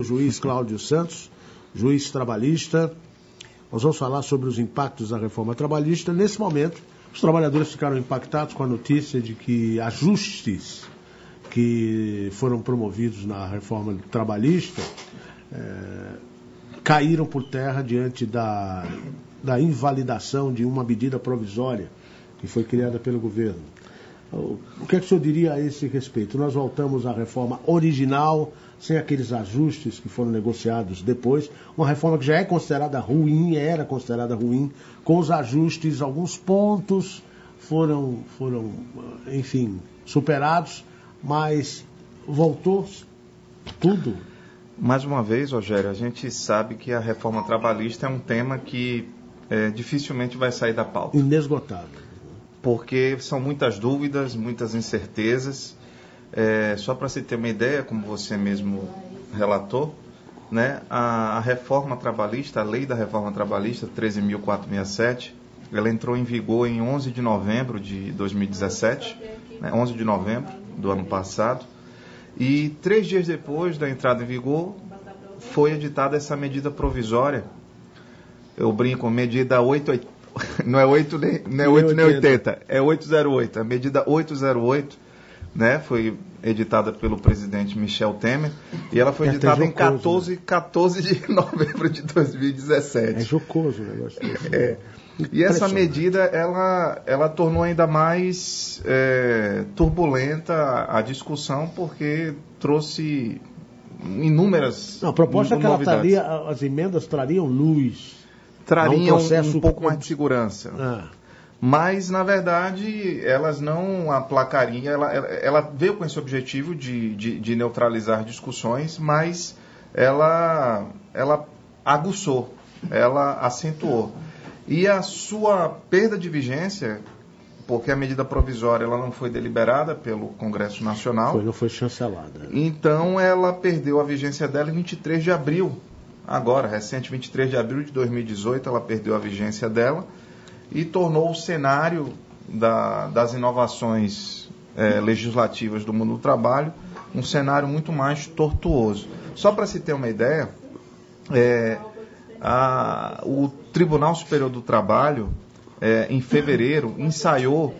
o juiz Cláudio Santos, juiz trabalhista. Nós vamos falar sobre os impactos da reforma trabalhista. Nesse momento, os trabalhadores ficaram impactados com a notícia de que ajustes que foram promovidos na reforma trabalhista caíram por terra diante da invalidação de uma medida provisória que foi criada pelo governo. O que é que o senhor diria a esse respeito? Nós voltamos à reforma original, sem aqueles ajustes que foram negociados depois, uma reforma que já é considerada ruim, era considerada ruim, com os ajustes, alguns pontos foram enfim, superados, mas voltou tudo. Mais uma vez, Rogério, a gente sabe que a reforma trabalhista é um tema que dificilmente vai sair da pauta. Inesgotável. Porque são muitas dúvidas, muitas incertezas. Só para você ter uma ideia, como você mesmo relatou, né, a reforma trabalhista, a lei da reforma trabalhista 13.467, ela entrou em vigor em 11 de novembro de 2017, né, 11 de novembro do ano passado, e 3 dias depois da entrada em vigor foi editada essa medida provisória. Eu brinco, medida 880, não é 8 nem 80, é 808, a medida 808, né, foi editada pelo presidente Michel Temer, e ela foi editada em 14 de novembro de 2017. É jocoso o negócio desse. E essa medida, ela tornou ainda mais turbulenta a discussão, porque trouxe inúmeras novidades. A proposta é que ela traria, as emendas trariam luz. Trariam um pouco mais de segurança. Mas, na verdade, elas não aplacariam. Ela veio com esse objetivo de neutralizar discussões, mas ela aguçou, ela acentuou. E a sua perda de vigência, porque a medida provisória ela não foi deliberada pelo Congresso Nacional. Não foi chancelada. Então, ela perdeu a vigência dela em 23 de abril. Agora, recente, 23 de abril de 2018, ela perdeu a vigência dela e tornou o cenário das inovações legislativas do mundo do trabalho um cenário muito mais tortuoso. Só para se ter uma ideia, o Tribunal Superior do Trabalho, em fevereiro, ensaiou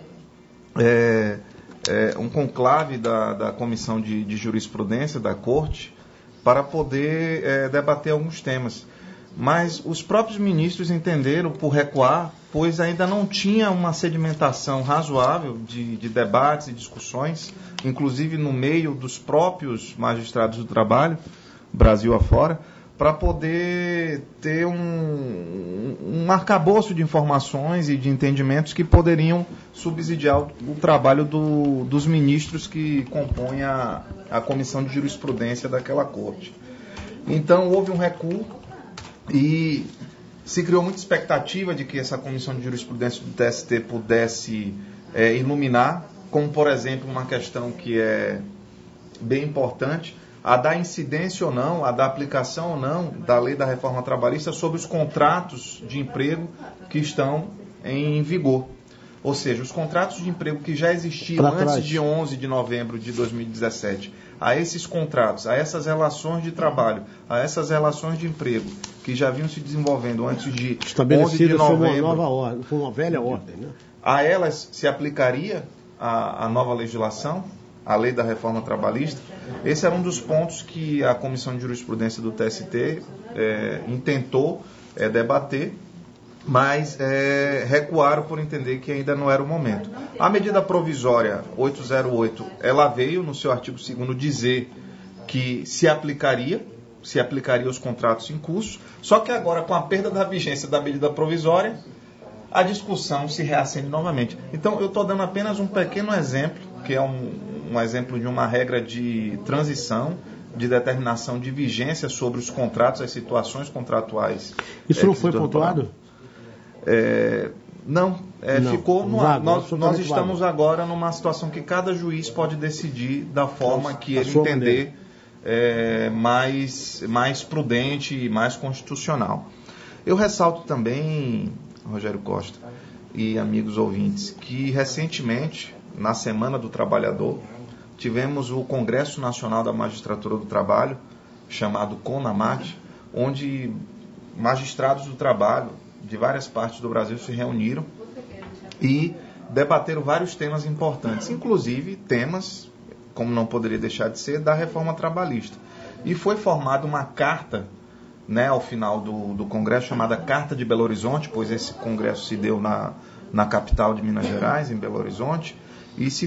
um conclave da Comissão de Jurisprudência da Corte para poder debater alguns temas. Mas os próprios ministros entenderam por recuar, pois ainda não tinha uma sedimentação razoável de debates e discussões, inclusive no meio dos próprios magistrados do trabalho, Brasil afora, para poder ter um arcabouço de informações e de entendimentos que poderiam subsidiar o trabalho dos ministros que compõem a Comissão de Jurisprudência daquela corte. Então, houve um recuo e se criou muita expectativa de que essa Comissão de Jurisprudência do TST pudesse iluminar, como, por exemplo, uma questão que é bem importante, a da incidência ou não, a da aplicação ou não da lei da reforma trabalhista sobre os contratos de emprego que estão em vigor. Ou seja, os contratos de emprego que já existiam antes de 11 de novembro de 2017, a esses contratos, a essas relações de trabalho, a essas relações de emprego que já vinham se desenvolvendo antes de 11 de novembro, foi uma velha ordem, né? A elas se aplicaria a nova legislação, a lei da reforma trabalhista. Esse era um dos pontos que a Comissão de Jurisprudência do TST intentou debater, mas recuaram por entender que ainda não era o momento. A medida provisória 808, ela veio no seu artigo 2º dizer que se aplicaria os contratos em curso, só que agora, com a perda da vigência da medida provisória, a discussão se reacende novamente. Então, eu estou dando apenas um pequeno exemplo, que é um exemplo de uma regra de transição, de determinação de vigência sobre os contratos, as situações contratuais. Isso não foi pontuado? Não, ficou no ar. Nós estamos agora numa situação que cada juiz pode decidir da forma que ele entender mais prudente e mais constitucional. Eu ressalto também, Rogério Costa e amigos ouvintes, que recentemente, na Semana do Trabalhador, tivemos o Congresso Nacional da Magistratura do Trabalho, chamado CONAMAT, onde magistrados do trabalho de várias partes do Brasil se reuniram e debateram vários temas importantes, inclusive temas, como não poderia deixar de ser, da reforma trabalhista. E foi formada uma carta, né, ao final do Congresso, chamada Carta de Belo Horizonte, pois esse Congresso se deu na capital de Minas Gerais, em Belo Horizonte, e se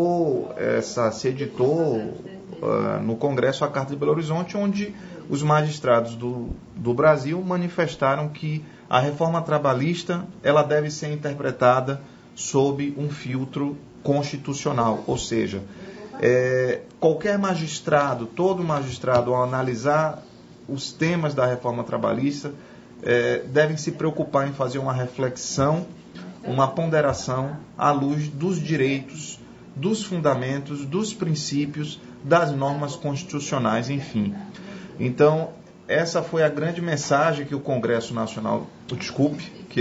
editou no Congresso a Carta de Belo Horizonte, onde os magistrados do Brasil manifestaram que a reforma trabalhista ela deve ser interpretada sob um filtro constitucional, ou seja, qualquer magistrado, todo magistrado, ao analisar os temas da reforma trabalhista, devem se preocupar em fazer uma reflexão, uma ponderação à luz dos direitos, dos fundamentos, dos princípios, das normas constitucionais, enfim. Então, essa foi a grande mensagem que o Congresso Nacional, que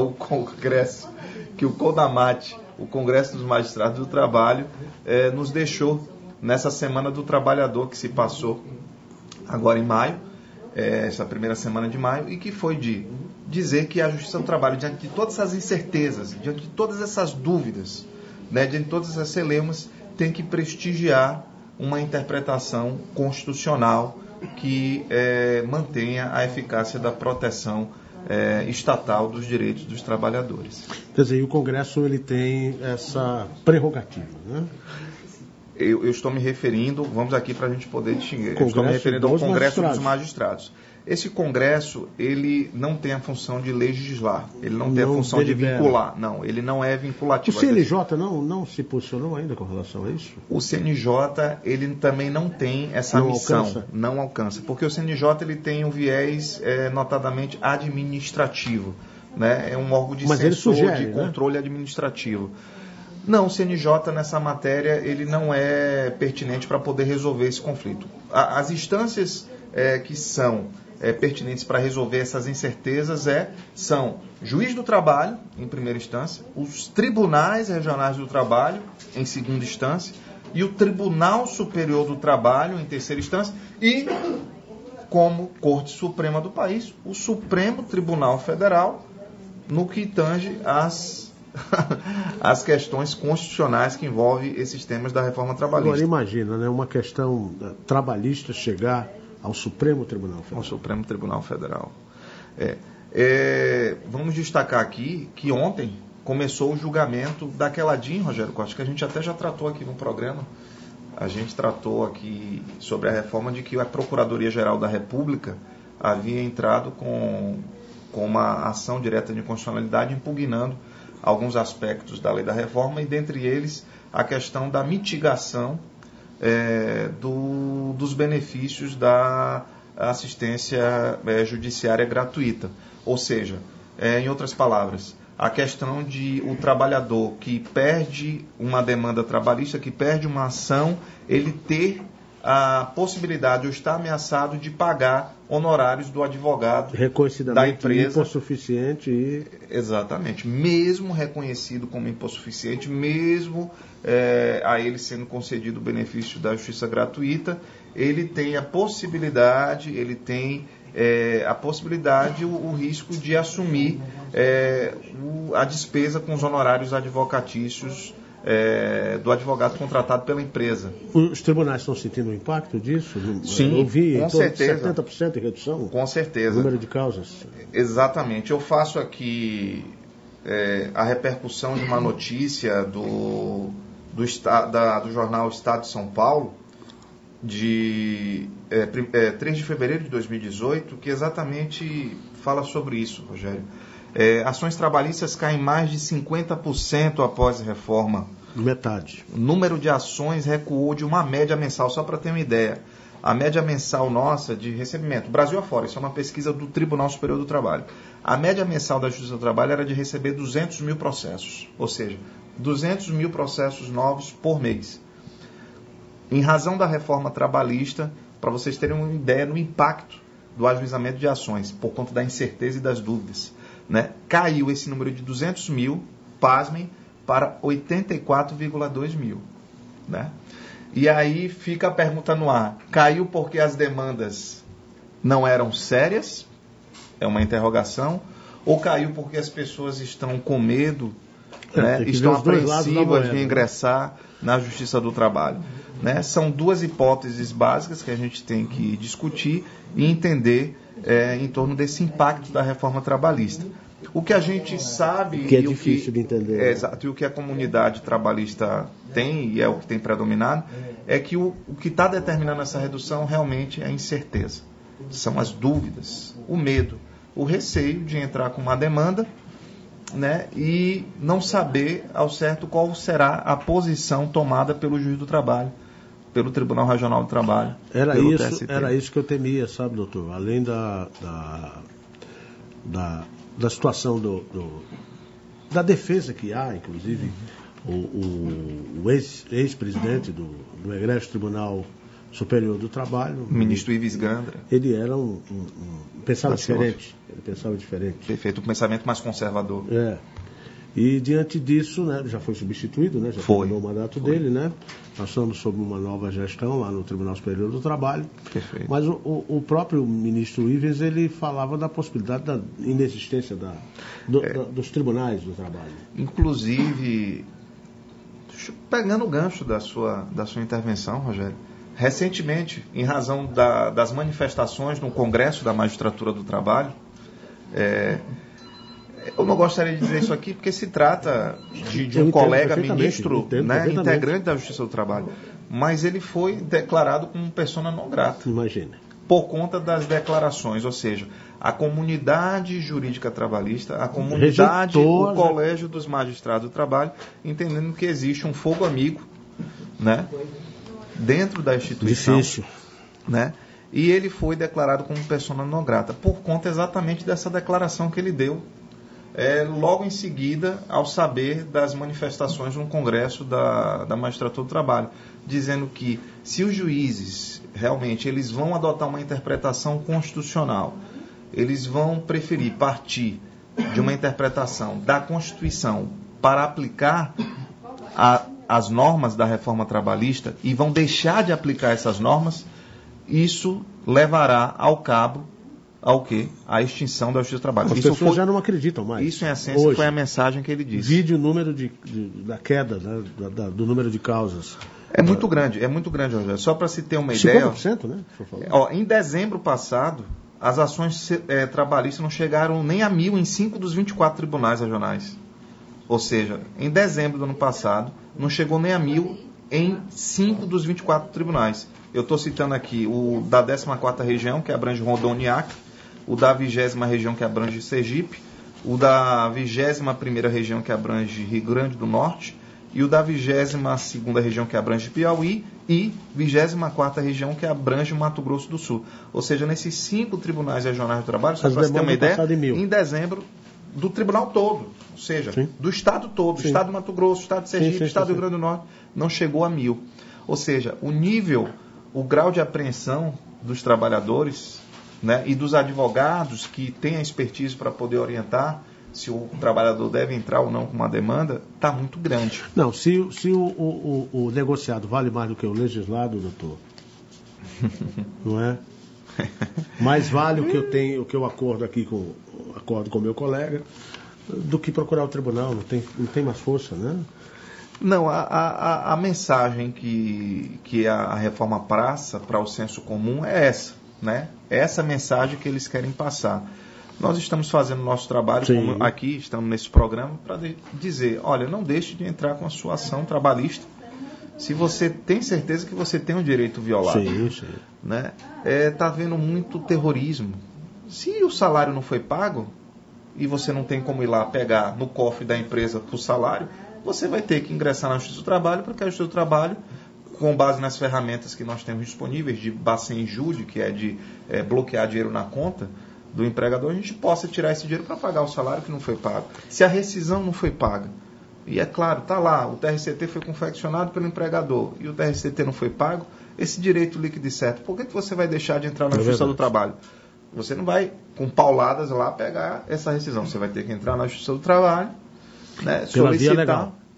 o CONAMAT, o Congresso dos Magistrados do Trabalho, nos deixou nessa Semana do Trabalhador que se passou agora em maio, essa primeira semana de maio, e que foi de dizer que a Justiça do Trabalho, diante de todas essas incertezas, diante de todas essas dúvidas, né, diante de todas essas celemas, tem que prestigiar uma interpretação constitucional que mantenha a eficácia da proteção estatal dos direitos dos trabalhadores. Quer dizer, o Congresso ele tem essa prerrogativa, né? Eu estou me referindo, vamos aqui para a gente poder distinguir, eu estou me referindo ao Congresso dos Magistrados. Esse Congresso, ele não tem a função de legislar, ele não tem a função de vincular. Não, ele não é vinculativo. O CNJ não se posicionou ainda com relação a isso? O CNJ, ele também não tem essa missão. Não alcança. Porque o CNJ ele tem um viés notadamente administrativo. Né? É um órgão de censor, de controle administrativo. Não, o CNJ nessa matéria ele não é pertinente para poder resolver esse conflito. As instâncias que são pertinentes para resolver essas incertezas são juiz do trabalho, em primeira instância, os tribunais regionais do trabalho, em segunda instância, e o Tribunal Superior do Trabalho, em terceira instância, e, como Corte Suprema do país, o Supremo Tribunal Federal, no que tange as questões constitucionais que envolvem esses temas da reforma trabalhista. Agora imagina, né, uma questão trabalhista chegar ao Supremo Tribunal Federal. Ao Supremo Tribunal Federal. Vamos destacar aqui que ontem começou o julgamento daquela DIN, Rogério Costa, que a gente até já tratou aqui no programa. A gente tratou aqui sobre a reforma de que a Procuradoria-Geral da República havia entrado com uma ação direta de inconstitucionalidade impugnando alguns aspectos da lei da reforma e, dentre eles, a questão da mitigação dos benefícios da assistência judiciária gratuita. Ou seja, em outras palavras, a questão de o trabalhador que perde uma demanda trabalhista, que perde uma ação, ele ter a possibilidade, ou está ameaçado de pagar honorários do advogado da empresa. Hipossuficiente. Exatamente. Mesmo reconhecido como hipossuficiente, mesmo a ele sendo concedido o benefício da justiça gratuita, ele tem a possibilidade, o risco de assumir a despesa com os honorários advocatícios do advogado contratado pela empresa. Os tribunais estão sentindo o impacto disso? Sim, eu vi com certeza. 70% de redução? Com certeza. No número de causas? Exatamente. Eu faço aqui a repercussão de uma notícia do jornal Estado de São Paulo, de 3 de fevereiro de 2018, que exatamente fala sobre isso, Rogério. Ações trabalhistas caem mais de 50% após a reforma. Metade. O número de ações recuou de uma média mensal, só para ter uma ideia. A média mensal nossa de recebimento, Brasil afora, isso é uma pesquisa do Tribunal Superior do Trabalho. A média mensal da Justiça do Trabalho era de receber 200 mil processos, ou seja, 200 mil processos novos por mês. Em razão da reforma trabalhista, para vocês terem uma ideia do impacto do ajuizamento de ações, por conta da incerteza e das dúvidas, né? Caiu esse número de 200 mil, pasmem, para 84,2 mil. Né? E aí fica a pergunta no ar. Caiu porque as demandas não eram sérias? É uma interrogação. Ou caiu porque as pessoas estão com medo, né? Estão apreensivas de ingressar na Justiça do Trabalho? Né? São duas hipóteses básicas que a gente tem que discutir e entender em torno desse impacto da reforma trabalhista. O que a gente sabe... Que é difícil de entender. Exato, e o que a comunidade trabalhista tem, e é o que tem predominado, é que o que está determinando essa redução realmente é a incerteza. São as dúvidas, o medo, o receio de entrar com uma demanda, né, e não saber ao certo qual será a posição tomada pelo juiz do trabalho, pelo Tribunal Regional do Trabalho. Era isso que eu temia, sabe, doutor? Além da situação da defesa que há, inclusive, o ex-presidente do Egrégio Tribunal Superior do Trabalho, o ministro Ives Gandra. Ele era pensava diferente. Ele pensava diferente. Perfeito, um pensamento mais conservador. E diante disso, né, já foi substituído, né, já terminou o mandato dele, né? Nós estamos sob uma nova gestão lá no Tribunal Superior do Trabalho. Perfeito. Mas o próprio ministro Ives, ele falava da possibilidade da inexistência dos tribunais do trabalho. Inclusive, pegando o gancho da sua intervenção, Rogério, recentemente, em razão das manifestações no Congresso da Magistratura do Trabalho, eu não gostaria de dizer isso aqui porque se trata de um colega ministro, né, integrante da Justiça do Trabalho, mas ele foi declarado como persona non grata. Imagina. Por conta das declarações, ou seja, a comunidade jurídica trabalhista, a comunidade, o Colégio dos Magistrados do Trabalho, entendendo que existe um fogo amigo, né, dentro da instituição. Difícil. Né? E ele foi declarado como persona non grata, por conta exatamente dessa declaração que ele deu logo em seguida, ao saber das manifestações no Congresso da Magistratura do Trabalho, dizendo que se os juízes realmente eles vão adotar uma interpretação constitucional, eles vão preferir partir de uma interpretação da Constituição para aplicar as normas da reforma trabalhista e vão deixar de aplicar essas normas, isso levará ao cabo ao quê? A extinção da Justiça do Trabalho. As pessoas já não acreditam mais. Isso, em essência, hoje, foi a mensagem que ele disse. Vide o número da queda, né, do número de causas. É muito grande, Rogério. Só para se ter uma ideia... 50%, né? Em dezembro passado, as ações trabalhistas não chegaram nem a 1.000 em 5 dos 24 tribunais regionais. Ou seja, em dezembro do ano passado, não chegou nem a 1.000 em 5 dos 24 tribunais. Eu estou citando aqui o da 14ª região, que abrange Rondônia e Acre, o da 20ª região, que abrange Sergipe, o da 21ª região, que abrange Rio Grande do Norte, e o da 22ª região, que abrange Piauí, e 24ª região, que abrange Mato Grosso do Sul. Ou seja, nesses 5 tribunais regionais do trabalho, só para você ter uma ideia, em dezembro, do tribunal todo, ou seja, do estado todo, estado do Mato Grosso, estado de Sergipe, estado do Rio Grande do Norte, não chegou a 1.000. Ou seja, o grau de apreensão dos trabalhadores, né, e dos advogados que têm a expertise para poder orientar se o trabalhador deve entrar ou não com uma demanda, está muito grande. Não, se o negociado vale mais do que o legislado, doutor, não é? Mais vale o que eu acordo aqui com o meu colega do que procurar o tribunal, não tem mais força, né? Não, a mensagem que a reforma passa para o senso comum é essa, né? É essa mensagem que eles querem passar. Nós estamos fazendo o nosso trabalho, como aqui, estamos nesse programa, para dizer, olha, não deixe de entrar com a sua ação trabalhista se você tem certeza que você tem um direito violado. Sim. Né? Tá havendo muito terrorismo. Se o salário não foi pago, e você não tem como ir lá pegar no cofre da empresa o salário, você vai ter que ingressar na Justiça do Trabalho, porque a Justiça do Trabalho, com base nas ferramentas que nós temos disponíveis, de Bacen-Jude, que é de bloquear dinheiro na conta do empregador, a gente possa tirar esse dinheiro para pagar o salário que não foi pago. Se a rescisão não foi paga, e é claro, está lá, o TRCT foi confeccionado pelo empregador e o TRCT não foi pago, esse direito líquido e certo, por que você vai deixar de entrar na Justiça do Trabalho? Você não vai, com pauladas lá, pegar essa rescisão. Você vai ter que entrar na Justiça do Trabalho, né, solicitar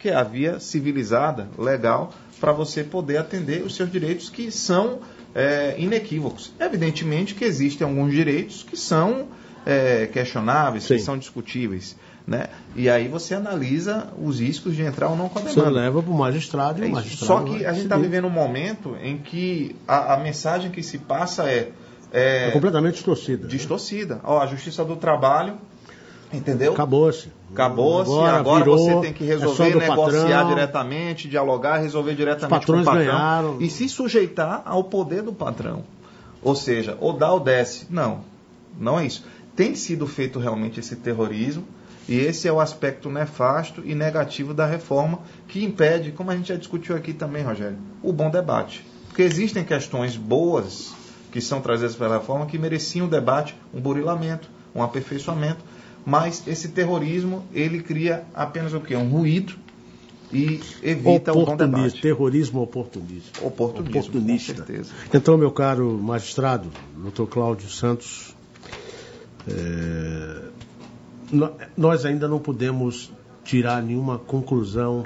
que é a via civilizada, legal, para você poder atender os seus direitos que são inequívocos. Evidentemente que existem alguns direitos que são questionáveis, Sim. que são discutíveis, né? E aí você analisa os riscos de entrar ou não com a Você demanda. leva para o magistrado e o magistrado... Só que a gente está vivendo um momento em que a mensagem que se passa é completamente distorcida. Distorcida. Ó, a Justiça do Trabalho, entendeu? Acabou-se. Agora você tem que resolver, negociar patrão, diretamente, dialogar, resolver diretamente com o patrão. Ganharam. E se sujeitar ao poder do patrão. Ou seja, ou dá ou desce. Não é isso. Tem sido feito realmente esse terrorismo, e esse é o aspecto nefasto e negativo da reforma, que impede, como a gente já discutiu aqui também, Rogério, o bom debate. Porque existem questões boas que são trazidas pela reforma que mereciam um debate, um burilamento, um aperfeiçoamento, mas esse terrorismo, ele cria apenas o quê? Um ruído e evita o bom debate. Terrorismo oportunista. Oportunista, com certeza. Então, meu caro magistrado, Dr. Cláudio Santos, nós ainda não podemos tirar nenhuma conclusão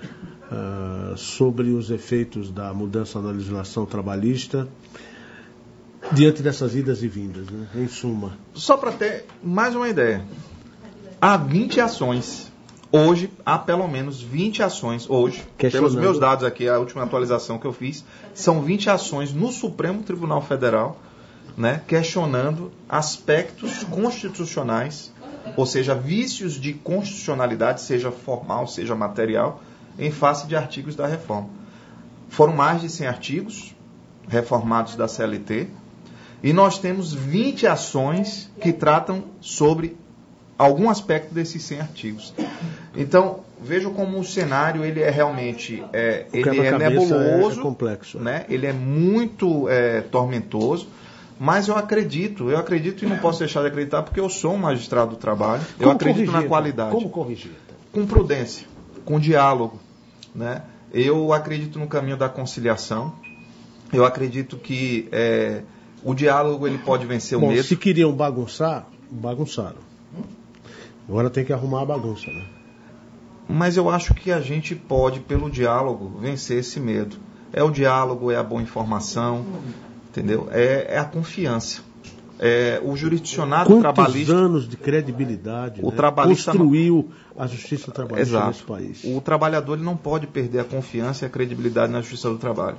sobre os efeitos da mudança na legislação trabalhista diante dessas idas e vindas, né? Em suma. Só para ter mais uma ideia, há 20 ações. Hoje, há pelo menos 20 ações, hoje, pelos meus dados aqui, a última atualização que eu fiz, são 20 ações no Supremo Tribunal Federal, né, questionando aspectos constitucionais, ou seja, vícios de constitucionalidade, seja formal, seja material, em face de artigos da reforma. Foram mais de 100 artigos reformados da CLT, e nós temos 20 ações que tratam sobre algum aspecto desses 100 artigos. Então, vejam como o cenário ele é realmente ele é nebuloso, é complexo, né? Ele é muito tormentoso, mas eu acredito e não posso deixar de acreditar porque eu sou um magistrado do trabalho, eu acredito na qualidade. Como corrigir? Com prudência, com diálogo, né? Eu acredito no caminho da conciliação, eu acredito que o diálogo ele pode vencer o medo. Se queriam bagunçar, bagunçaram. Agora tem que arrumar a bagunça, né? Mas eu acho que a gente pode, pelo diálogo, vencer esse medo. É o diálogo, é a boa informação, entendeu? É a confiança. O jurisdicionado trabalhista... Quantos anos de credibilidade, o trabalhista construiu a justiça trabalhista nesse país? O trabalhador ele não pode perder a confiança e a credibilidade na justiça do trabalho.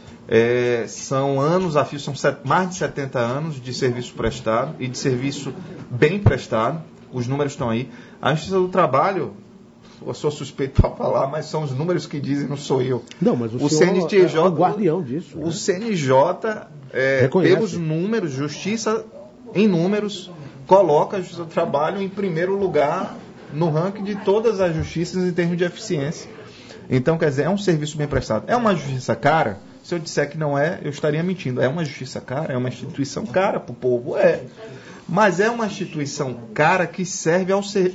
São anos a fio, são mais de 70 anos de serviço prestado e de serviço bem prestado. Os números estão aí. A Justiça do Trabalho, eu sou suspeito para falar, mas são os números que dizem, não sou eu. Não, mas o CNTJ, é o guardião disso. O CNJ, pelos números, justiça em números, coloca a Justiça do Trabalho em primeiro lugar no ranking de todas as justiças em termos de eficiência. Então, quer dizer, é um serviço bem prestado. É uma justiça cara? Se eu disser que não é, eu estaria mentindo. É uma justiça cara? É uma instituição cara para o povo? Mas é uma instituição cara que serve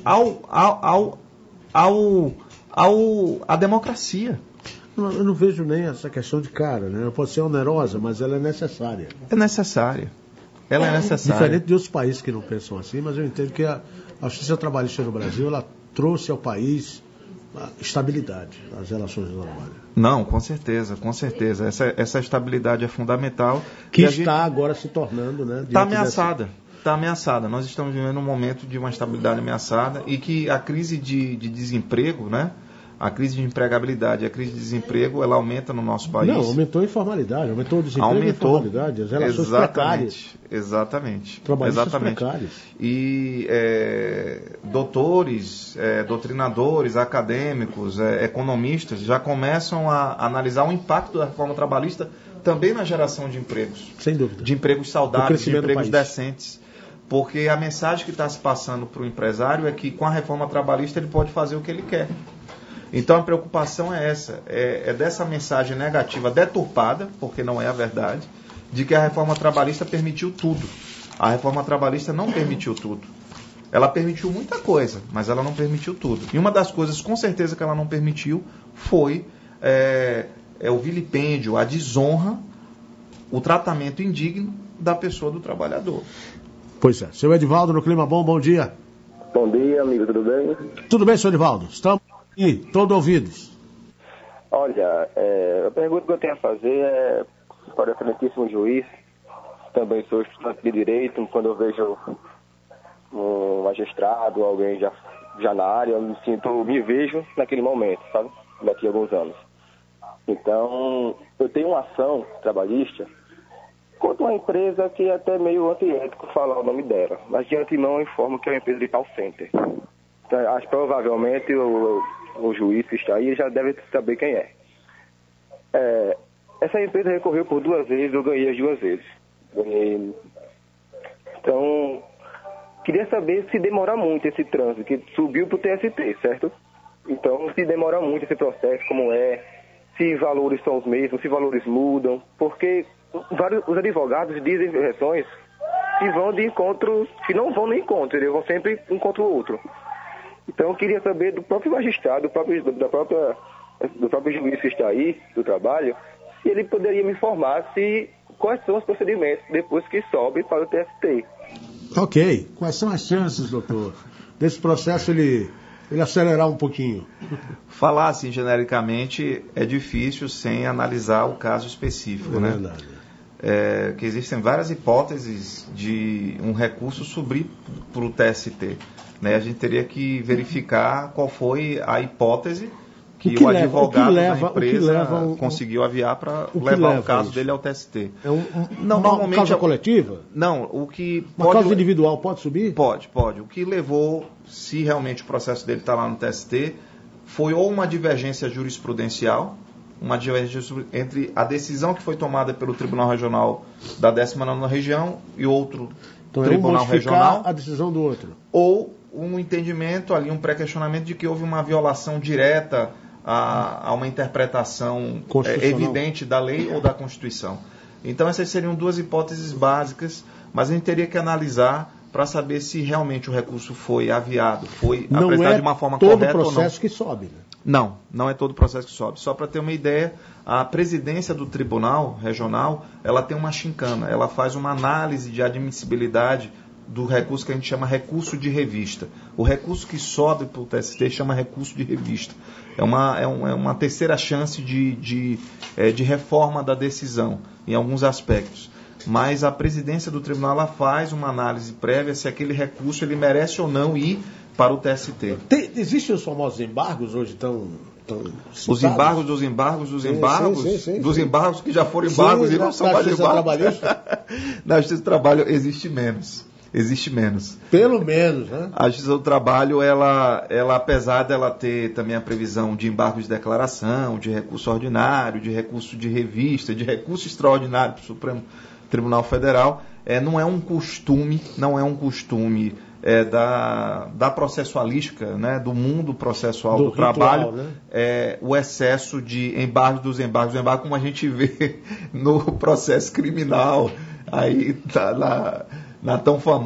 à democracia. Eu não vejo nem essa questão de cara, né? Ela pode ser onerosa, mas ela é necessária. É necessária. Ela é necessária. Diferente de outros países que não pensam assim, mas eu entendo que a justiça trabalhista no Brasil, ela trouxe ao país estabilidade nas relações de trabalho. Não, com certeza, com certeza. Essa estabilidade é fundamental. Que está agora se tornando, né? Está ameaçada. Está ameaçada. Nós estamos vivendo um momento de uma estabilidade ameaçada e que a crise de desemprego, né? A crise de empregabilidade, a crise de desemprego, ela aumenta no nosso país. Não, aumentou a informalidade, aumentou o desemprego e a informalidade, as relações precárias. Exatamente. Trabalhistas precários. E doutores, doutrinadores, acadêmicos, economistas já começam a analisar o impacto da reforma trabalhista também na geração de empregos. Sem dúvida. De empregos saudáveis, de empregos decentes. Porque a mensagem que está se passando para o empresário é que com a reforma trabalhista ele pode fazer o que ele quer. Então a preocupação é essa, é dessa mensagem negativa deturpada, porque não é a verdade, de que a reforma trabalhista permitiu tudo. A reforma trabalhista não permitiu tudo. Ela permitiu muita coisa, mas ela não permitiu tudo. E uma das coisas, com certeza, que ela não permitiu foi o vilipêndio, a desonra, o tratamento indigno da pessoa do trabalhador. Pois é. Seu Edivaldo, no Clima Bom, bom dia. Bom dia, amigo, tudo bem? Tudo bem, senhor Edivaldo? Estamos E todo ouvidos. Olha, a pergunta que eu tenho a fazer é para o excelentíssimo juiz. Também sou estudante de direito. Quando eu vejo um magistrado, alguém já na área, eu me vejo naquele momento, sabe? Daqui a alguns anos. Então, eu tenho uma ação trabalhista contra uma empresa que é até meio antiético falar o nome dela, mas de antemão eu informo que é uma empresa de call center. Então, acho que provavelmente o juiz que está aí já deve saber quem é. Essa empresa recorreu por 2 vezes, eu ganhei as 2 vezes. Então, queria saber se demora muito esse trânsito, que subiu para o TST, certo? Então, se demora muito esse processo, como é, se valores são os mesmos, se valores mudam, porque os advogados dizem versões que vão de encontro, que não vão no encontro, eles vão sempre um contra o outro. Então, eu queria saber do próprio magistrado, do próprio juiz que está aí, do trabalho, se ele poderia me informar quais são os procedimentos depois que sobe para o TST. Ok. Quais são as chances, doutor, desse processo ele acelerar um pouquinho? Falar assim genericamente é difícil sem analisar o caso específico, né? Verdade. Que existem várias hipóteses de um recurso subir para o TST. Né? A gente teria que verificar qual foi a hipótese que o advogado da empresa conseguiu aviar para levar o caso dele ao TST. Uma causa coletiva? Não, uma causa individual pode subir? Pode. O que levou, se realmente o processo dele está lá no TST, foi ou uma divergência jurisprudencial, uma divergência entre a decisão que foi tomada pelo Tribunal Regional da 19ª Região e outro Tribunal Regional, a decisão do outro. Ou um entendimento ali, um pré-questionamento de que houve uma violação direta a uma interpretação evidente da lei ou da Constituição. Então essas seriam 2 hipóteses básicas, mas a gente teria que analisar para saber se realmente o recurso foi aviado, foi apresentado de uma forma correta ou não. Não é todo processo que sobe, né? Não é todo processo que sobe. Só para ter uma ideia, a presidência do Tribunal Regional, ela tem uma chincana, ela faz uma análise de admissibilidade do recurso que a gente chama recurso de revista. O recurso que sobe para o TST chama recurso de revista. É uma terceira chance de reforma da decisão, em alguns aspectos. Mas a presidência do tribunal ela faz uma análise prévia se aquele recurso ele merece ou não ir para o TST. Existem os famosos embargos hoje tão os embargos dos embargos que já foram embargos e não são mais embargos. Na Justiça do Trabalho existe menos. Pelo menos, né? A Justiça do Trabalho, ela, apesar dela ter também a previsão de embargo de declaração, de recurso ordinário, de recurso de revista, de recurso extraordinário para o Supremo Tribunal Federal, não é um costume da processualística, né, do mundo processual do trabalho, né? O excesso de embargos dos embargos, como a gente vê no processo criminal, aí tá nas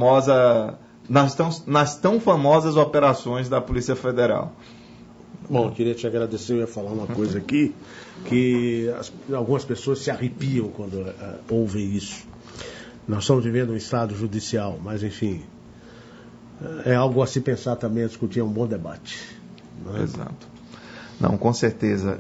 tão famosas operações da Polícia Federal. Bom, eu queria te agradecer, eu ia falar uma coisa aqui, que algumas pessoas se arrepiam quando ouvem isso. Nós estamos vivendo um estado judicial, mas enfim, é algo a se pensar também, a discutir, é um bom debate. Não é? Exato. Não, com certeza,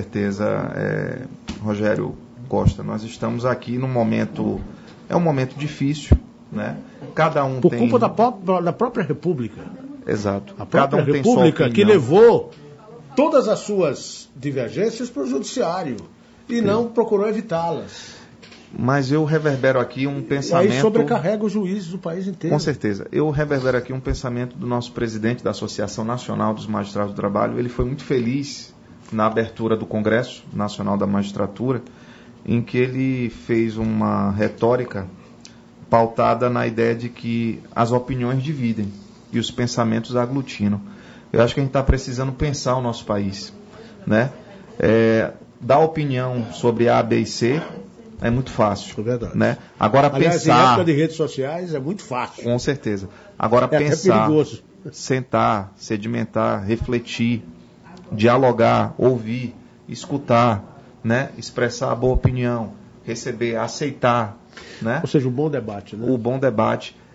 Rogério Costa, nós estamos aqui num momento, é um momento difícil, né? Cada um por culpa da própria República. Exato. A própria República que levou todas as suas divergências para o judiciário e não procurou evitá-las. Mas eu reverbero aqui um pensamento... E aí sobrecarrega os juízes do país inteiro. Com certeza. Eu reverbero aqui um pensamento do nosso presidente da Associação Nacional dos Magistrados do Trabalho. Ele foi muito feliz na abertura do Congresso Nacional da Magistratura, em que ele fez uma retórica pautada na ideia de que as opiniões dividem e os pensamentos aglutinam. Eu acho que a gente está precisando pensar o nosso país, né? Dar opinião sobre A, B e C é muito fácil. É verdade. Né? Agora, aliás, pensar... em época de redes sociais é muito fácil. Com certeza. Agora, pensar, sentar, sedimentar, refletir, dialogar, ouvir, escutar, né? Expressar a boa opinião, receber, aceitar. Né? Ou seja, o bom debate. Né? O bom debate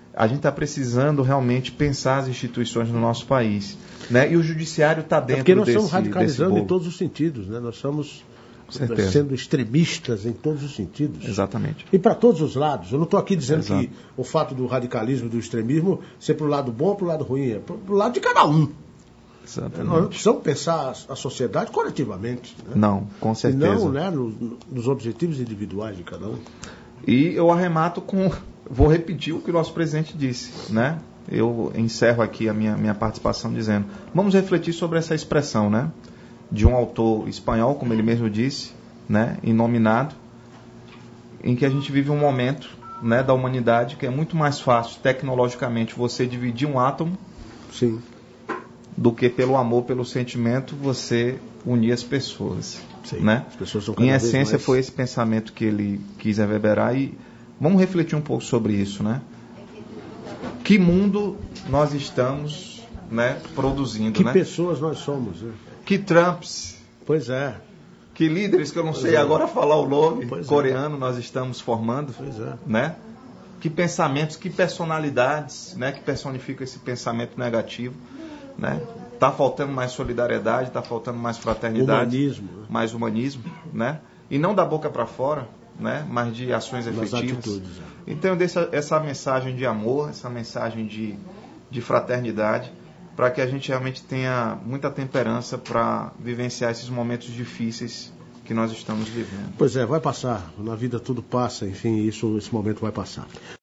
a gente está precisando realmente pensar as instituições no nosso país, né? E o judiciário está dentro porque nós desse estamos radicalizando bolo. em todos os sentidos, né? Nós estamos certeza. sendo extremistas em todos os sentidos. Exatamente. E para todos os lados. Eu não estou aqui dizendo Exato. que o fato do radicalismo e do extremismo ser para o lado bom ou para o lado ruim, é para o lado de cada um. Exatamente. Nós precisamos pensar a sociedade coletivamente. Né? Não, com certeza. E não, né, nos objetivos individuais de cada um. E eu arremato com... Vou repetir o que o nosso presidente disse, né? Eu encerro aqui a minha participação dizendo, vamos refletir sobre essa expressão, né? De um autor espanhol, como ele mesmo disse, né? Inominado, em que a gente vive um momento, né, da humanidade que é muito mais fácil, tecnologicamente, você dividir um átomo. Sim. Do que pelo amor, pelo sentimento, você unir as pessoas. Sim. Né? As pessoas são cada em vez essência, mais... foi esse pensamento que ele quis reverberar e vamos refletir um pouco sobre isso, né? Que mundo nós estamos, né, produzindo, que né? pessoas nós somos, né? Que Trumps. Pois é. Que líderes, que eu não sei agora falar o nome, coreano, nós estamos formando, né? Que pensamentos, que personalidades, né, que personificam esse pensamento negativo, né? Tá faltando mais solidariedade, está faltando mais fraternidade, humanismo, né? Mais humanismo, né? E não da boca para fora, né? Mas de ações efetivas. Atitudes, Então eu deixo essa mensagem de amor, essa mensagem de fraternidade, para que a gente realmente tenha muita temperança para vivenciar esses momentos difíceis que nós estamos vivendo. Pois é, vai passar. Na vida tudo passa, enfim, esse momento vai passar.